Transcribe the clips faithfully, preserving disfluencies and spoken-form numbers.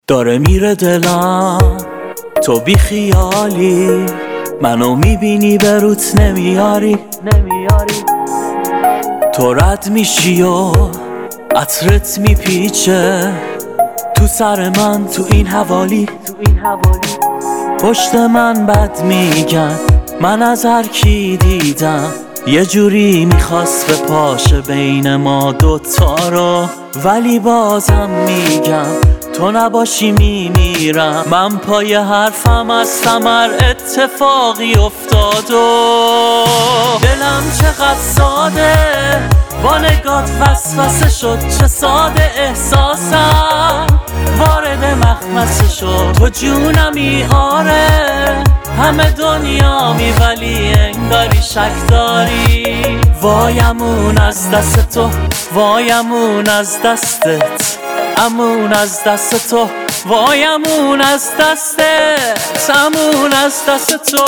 داره میره دلم، تو بی خیالی منو میبینی به روت نمیاری نمیاری تو رد میشی و عطرت میپیچه تو سر من، تو این حوالی تو این حوالی پشت من بد میگن، من از هر کی دیدم یه جوری میخواست به پاشه بین ما دوتا رو، ولی بازم میگم تو نباشی میمیرم. من پای حرفم از ثمر اتفاقی افتاد و دلم چقدر ساده با نگات وسوسه شد، چه ساده احساسم وارد مخمسه شد. تو جونمی آره همه دنیامی، ولی انگاری شک داری. وایمون از دست تو، وایمون از دستت، امون از دست تو، وایمون از دستت، امون از دست تو.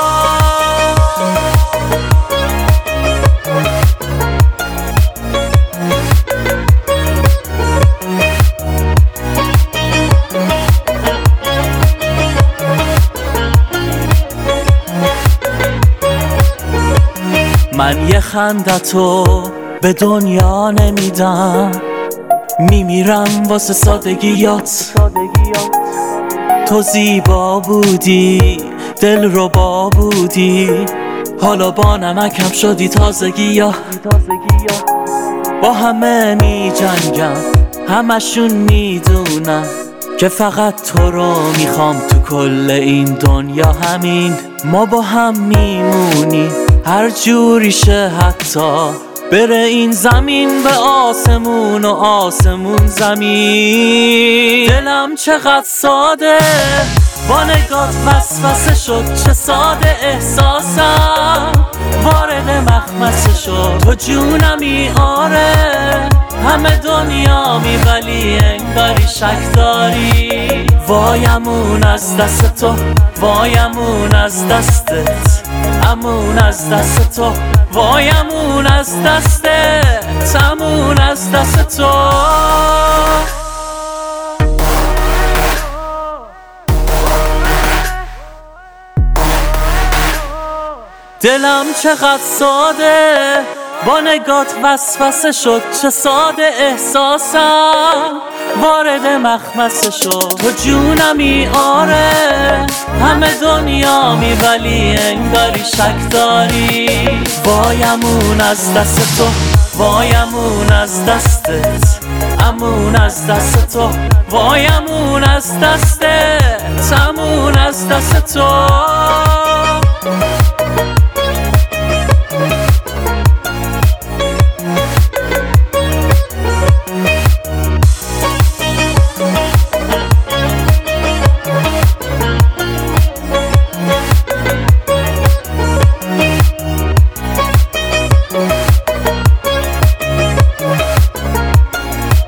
من یه خندتو به دنیا نمیدم، میمیرم واسه سادگیات. تو زیبا بودی، دل رو با بودی، حالا با نمکم شدی تازگی ها. با همه می جنگم، همشون میدونم که فقط تو رو میخوام تو کل این دنیا. همین ما با هم میمونی هر جوری شه، حتی بره این زمین به آسمون و آسمون زمین. دلم چقدر ساده با نگات وسوسه شد، چه ساده احساسم وارد مخمسه شد. تو جونمی آره همه دنیامی، ولی انگاری شک داری. وایمون از دست تو، وایمون از دستت، امون از دست تو، وایمون از دستت، امون از دست تو. دلم چقدر ساده با نگات وسوسه شد، چه ساده احساسم وارد مخمسه شد. تو جونمی آره همه دنیامی، ولی انگاری شک داری. وایمون از دست تو، وایمون از دستت، امون از دست تو، وایمون از دستت، امون از دست تو.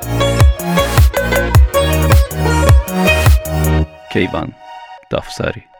کیوان دافسری.